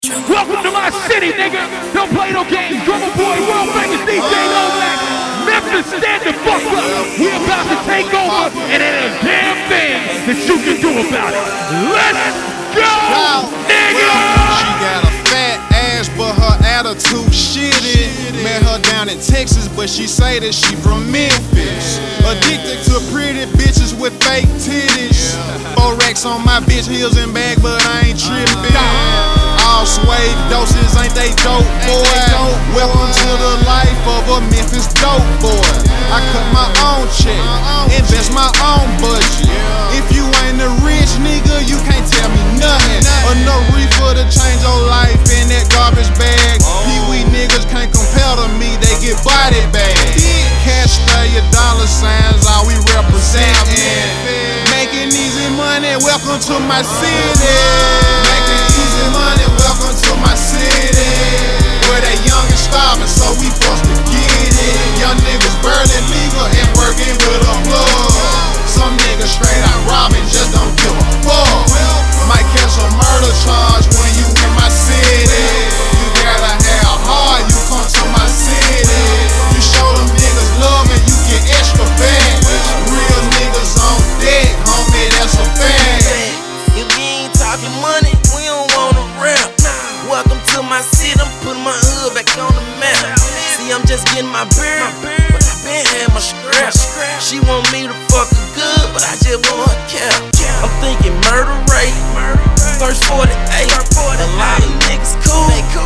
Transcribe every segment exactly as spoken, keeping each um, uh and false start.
Welcome to my city, nigga. Don't play no games. Drummer boy, world famous D J Novak. Memphis, stand the fuck up. We about to take over, and there ain't a damn thing that you can do about it. Let's go, nigga. She got a fat ass, but her attitude shitty. Met her down in Texas, but she say that she from Memphis. Addicted to pretty bitches with fake titties. Four racks on my bitch heels and bag, but I ain't tripping. All suede doses, ain't they dope, boy? Welcome to the life of a Memphis dope boy. I cut my own check, invest my own budget. If you ain't a rich nigga, you can't tell me nothing. Enough reefer to change your life in that garbage bag. Pee-wee niggas can't compare to me, they get body bags. Cash stay your dollar signs, all we representin'. Making easy money, welcome to my city. Making easy money, welcome to my city. Where they young and starving, so we forced to get it. Young niggas barely legal and working with a plug. Some niggas straight out robbing, just don't give a fuck. Might catch a murder charge when you in my city. You gotta have heart, you come to my city. You show them niggas love and you get extra back. Real niggas on deck, homie, that's a fact. If we ain't talking money, we don't wanna rap. Welcome to my city, I'm putting my hood back on the map. See, I'm just getting my beard, but I been had my scrap. She want me to fuck her good, but I just want her cap. I'm thinking murder rate, first forty-eight. A lot of niggas cool,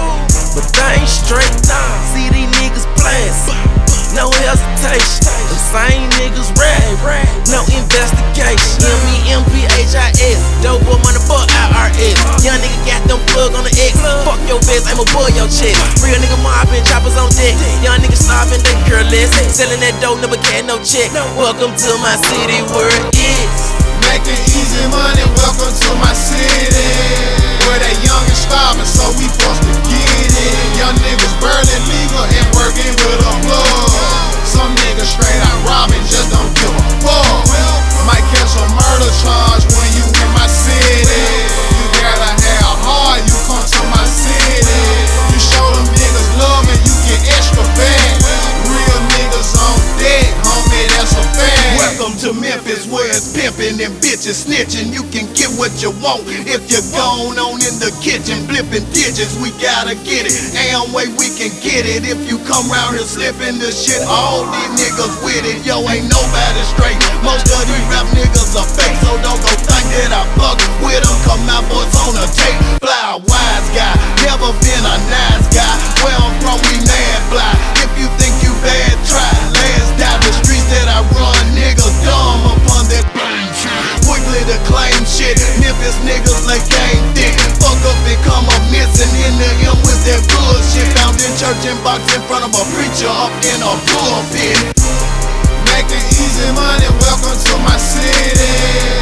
but they ain't straight. See these niggas playing, no hesitation. The same niggas rap, no investigation. M E M P H I S, dope boy money for I R S. Young nigga got them plug on the X. Fuck your vest, I'm a boy your chest. Real nigga mobbing, choppers on deck. Young niggas starving, they careless. Selling that dope, never get no check. Welcome to my city where it is. Making easy money, welcome to my city. Where they young and starving, so we forced to get it. Young niggas barely legal and working with a plug. Some niggas straight out robbing, just don't give a fuck. Might catch a murder charge when you in my city. You gotta have heart, you come to my city. You show them niggas love and you get extra back. Real niggas on deck, homie, that's a fact. Welcome to Memphis where it's pimping and bitches snitching. You can get what you want if you're gone on in the kitchen. Flipping digits, we gotta get it. Ain't way we can get it. If you come round here slipping the shit, all these niggas with it. Yo, ain't nobody straight. Most of these rap niggas are fake, so don't go think that I fuck with them. Come out, boys on the tape. Fly, wise guy, never been a nice guy. Where I'm from, we mad fly. If you think you bad, try. Last down the streets that I run, niggas dumb upon that bang shit. Quickly to claim shit. Memphis niggas like game thick. Fuck up and come up missing in the M with that bullshit. Found in church and box in front of a preacher up in a pulpit. Making easy money, welcome to my city.